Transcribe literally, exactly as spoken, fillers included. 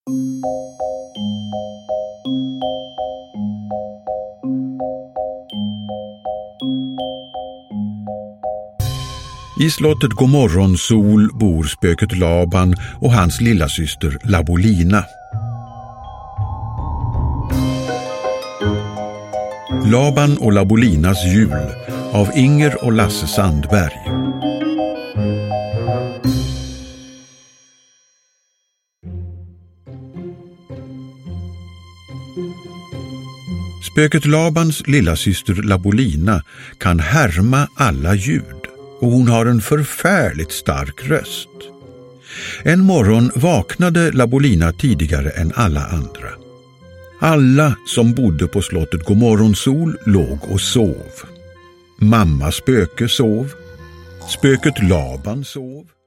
I slottet Godmorgonsol bor spöket Laban och hans lilla syster Labolina. Laban och Labolinas jul av Inger och Lasse Sandberg. Spöket Labans lilla syster Labolina kan härma alla ljud och hon har en förfärligt stark röst. En morgon vaknade Labolina tidigare än alla andra. Alla som bodde på slottet Godmorgonsol låg och sov. Mamma spöke sov. Spöket Laban sov.